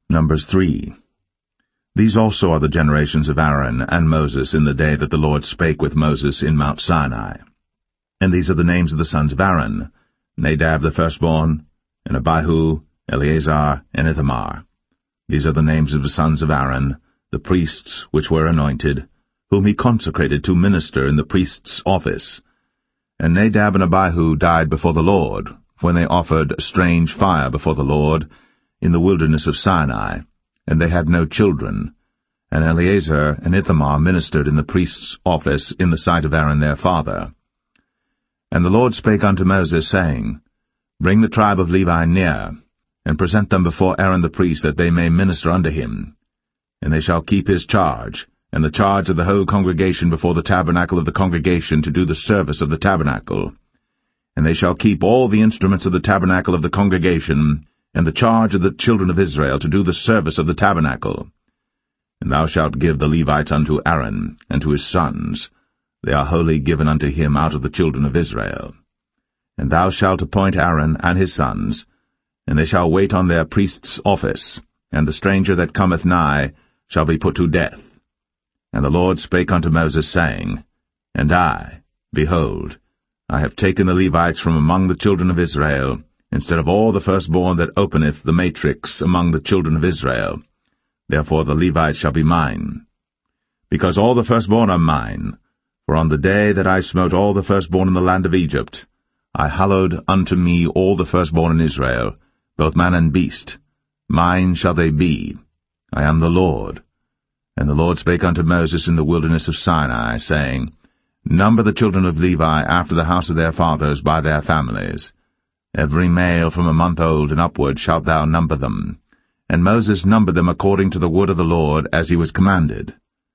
Numbers 3. These also are the generations of Aaron and Moses in the day that the Lord spake with Moses in Mount Sinai. And these are the names of the sons of Aaron, Nadab the firstborn, and Abihu, Eleazar, and Ithamar. These are the names of the sons of Aaron, the priests which were anointed, whom he consecrated to minister in the priest's office. And Nadab and Abihu died before the Lord, when they offered strange fire before the Lord in the wilderness of Sinai, and they had no children. And Eleazar and Ithamar ministered in the priest's office in the sight of Aaron their father. And the Lord spake unto Moses, saying, Bring the tribe of Levi near, and present them before Aaron the priest, that they may minister unto him. And they shall keep his charge, and the charge of the whole congregation before the tabernacle of the congregation to do the service of the tabernacle. And they shall keep all the instruments of the tabernacle of the congregation, and the charge of the children of Israel to do the service of the tabernacle. And thou shalt give the Levites unto Aaron, and to his sons. They are wholly given unto him out of the children of Israel. And thou shalt appoint Aaron and his sons, and they shall wait on their priest's office, and the stranger that cometh nigh shall be put to death. And the Lord spake unto Moses, saying, And I, behold, I have taken the Levites from among the children of Israel, instead of all the firstborn that openeth the matrix among the children of Israel. Therefore the Levites shall be mine. Because all the firstborn are mine, for on the day that I smote all the firstborn in the land of Egypt, I hallowed unto me all the firstborn in Israel, both man and beast. Mine shall they be. I am the Lord. And the Lord spake unto Moses in the wilderness of Sinai, saying, Number the children of Levi after the house of their fathers by their families. Every male from a month old and upward shalt thou number them. And Moses numbered them according to the word of the Lord, as he was commanded.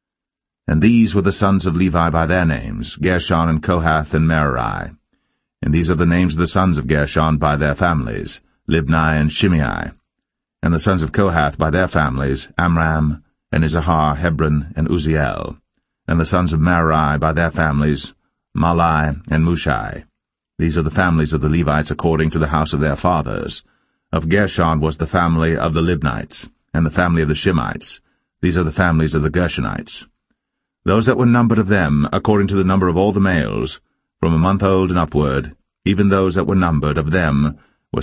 And these were the sons of Levi by their names, Gershon and Kohath and Merari. And these are the names of the sons of Gershon by their families, Libni and Shimei. And the sons of Kohath by their families, Amram, and Izahar, Hebron, and Uzziel. And the sons of Merari by their families, Mahli and Mushai. These are the families of the Levites according to the house of their fathers. Of Gershon was the family of the Libnites, and the family of the Shimites. These are the families of the Gershonites. Those that were numbered of them, according to the number of all the males, from a month old and upward, even those that were numbered of them, were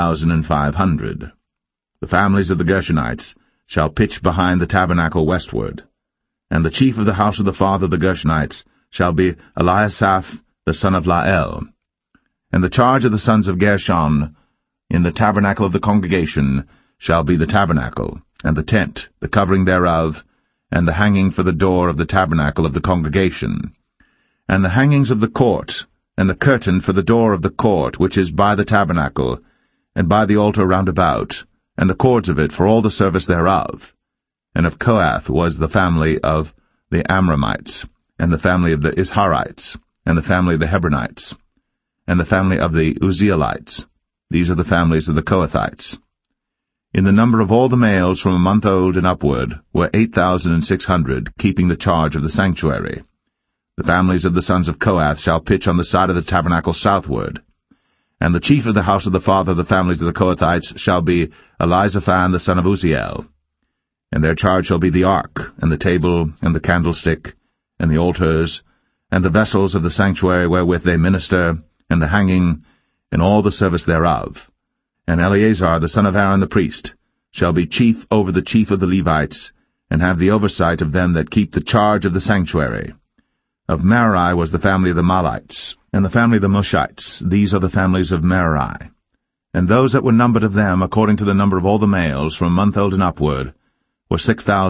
7,500. The families of the Gershonites shall pitch behind the tabernacle westward. And the chief of the house of the father of the Gershonites shall be Eliasaph the son of Lael. And the charge of the sons of Gershon in the tabernacle of the congregation shall be the tabernacle, and the tent, the covering thereof, and the hanging for the door of the tabernacle of the congregation, and the hangings of the court, and the curtain for the door of the court which is by the tabernacle, and by the altar round about, and the cords of it for all the service thereof. And of Kohath was the family of the Amramites, and the family of the Isharites, and the family of the Hebronites, and the family of the Uzzielites. These are the families of the Kohathites. In the number of all the males from a month old and upward were 8,600, keeping the charge of the sanctuary. The families of the sons of Kohath shall pitch on the side of the tabernacle southward. And the chief of the house of the father of the families of the Kohathites shall be Elizaphan the son of Uzziel. And their charge shall be the ark, and the table, and the candlestick, and the altars, and the vessels of the sanctuary wherewith they minister, and the hanging, and all the service thereof. And Eleazar the son of Aaron the priest shall be chief over the chief of the Levites, and have the oversight of them that keep the charge of the sanctuary. Of Merari was the family of the Mahlites, and the family of the Mushites. These are the families of Merari. And those that were numbered of them, according to the number of all the males, from a month old and upward, were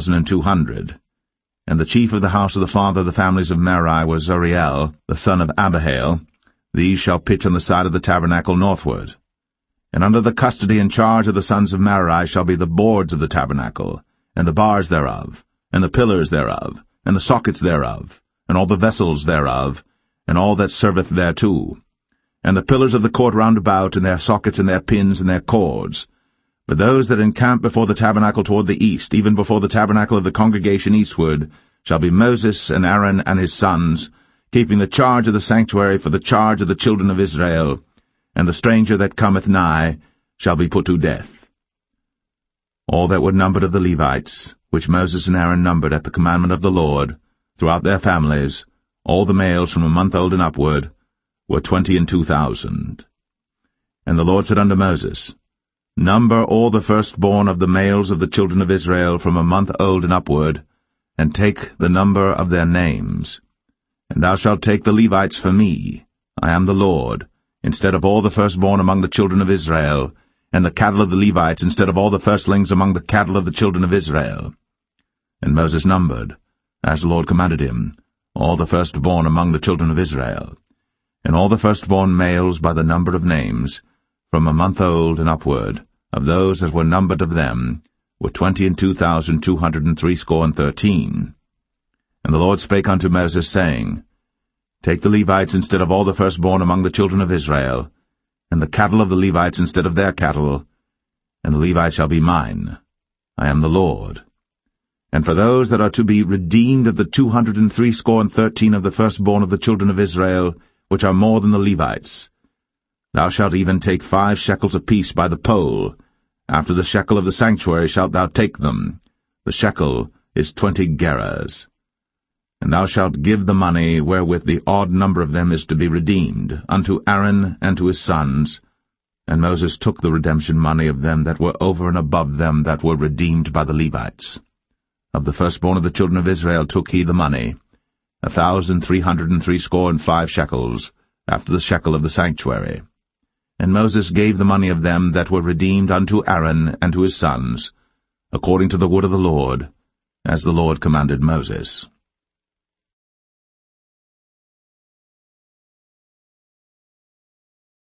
6,200. And the chief of the house of the father of the families of Merari was Zuriel, the son of Abihail. These shall pitch on the side of the tabernacle northward. And under the custody and charge of the sons of Merari shall be the boards of the tabernacle, and the bars thereof, and the pillars thereof, and the sockets thereof, and all the vessels thereof, and all that serveth thereto, and the pillars of the court round about, and their sockets, and their pins, and their cords. But those that encamp before the tabernacle toward the east, even before the tabernacle of the congregation eastward, shall be Moses and Aaron and his sons, keeping the charge of the sanctuary for the charge of the children of Israel, and the stranger that cometh nigh shall be put to death. all that were numbered of the Levites, which Moses and Aaron numbered at the commandment of the Lord, throughout their families, all the males from a month old and upward, were 22,000. And the Lord said unto Moses, Number all the firstborn of the males of the children of Israel from a month old and upward, and take the number of their names. And thou shalt take the Levites for me, I am the Lord, instead of all the firstborn among the children of Israel, and the cattle of the Levites instead of all the firstlings among the cattle of the children of Israel. And Moses numbered, as the Lord commanded him, all the firstborn among the children of Israel, and all the firstborn males by the number of names, from a month old and upward, of those that were numbered of them, were 22,213. And the Lord spake unto Moses, saying, Take the Levites instead of all the firstborn among the children of Israel, and the cattle of the Levites instead of their cattle, and the Levites shall be mine. I am the Lord. And for those that are to be redeemed of the 213 of the firstborn of the children of Israel, which are more than the Levites, thou shalt even take 5 shekels apiece by the poll. After the shekel of the sanctuary shalt thou take them. The shekel is 20 gerahs. And thou shalt give the money wherewith the odd number of them is to be redeemed, unto Aaron and to his sons. And Moses took the redemption money of them that were over and above them that were redeemed by the Levites. Of the firstborn of the children of Israel took he the money, 1,365 shekels, after the shekel of the sanctuary. And Moses gave the money of them that were redeemed unto Aaron and to his sons, according to the word of the Lord, as the Lord commanded Moses.